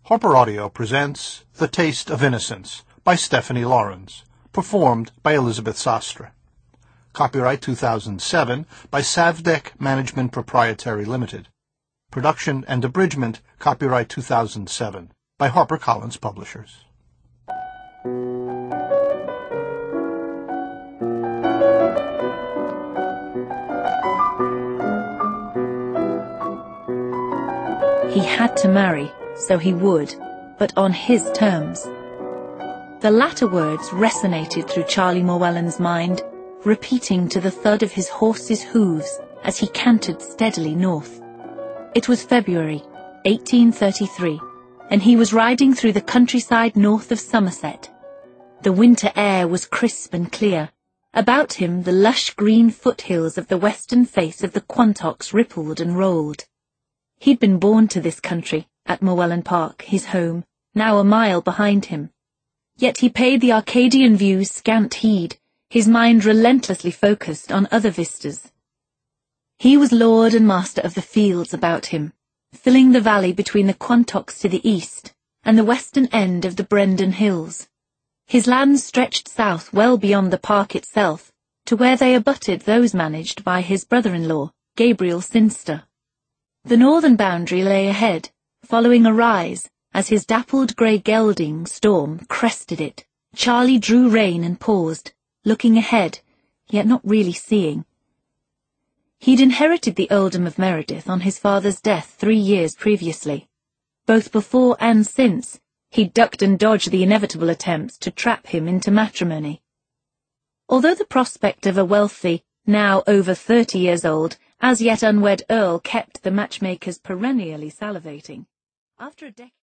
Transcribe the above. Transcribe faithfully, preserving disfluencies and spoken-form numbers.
Harper Audio presents The Taste of Innocence by Stephanie Lawrence, performed by Elizabeth Sastre. Copyright two thousand seven by Savdek Management Proprietary Limited. Production and abridgment copyright two thousand seven by HarperCollins Publishers. He had to marry, so he would, but on his terms. The latter words resonated through Charlie Morwellan's mind, repeating to the thud of his horse's hooves as he cantered steadily north. It was February, eighteen thirty-three, and he was riding through the countryside north of Somerset. The winter air was crisp and clear. About him the lush green foothills of the western face of the Quantocks rippled and rolled. He'd been born to this country, at Morwellan Park, his home, now a mile behind him. Yet he paid the Arcadian views scant heed, his mind relentlessly focused on other vistas. He was lord and master of the fields about him, filling the valley between the Quantocks to the east and the western end of the Brendan Hills. His lands stretched south well beyond the park itself, to where they abutted those managed by his brother-in-law, Gabriel Sinster. The northern boundary lay ahead, following a rise, as his dappled grey gelding, Storm, crested it. Charlie drew rein and paused, looking ahead, yet not really seeing. He'd inherited the earldom of Meredith on his father's death three years previously. Both before and since, he'd ducked and dodged the inevitable attempts to trap him into matrimony. Although the prospect of a wealthy, now over thirty years old, as yet unwed earl kept the matchmakers perennially salivating, after a decade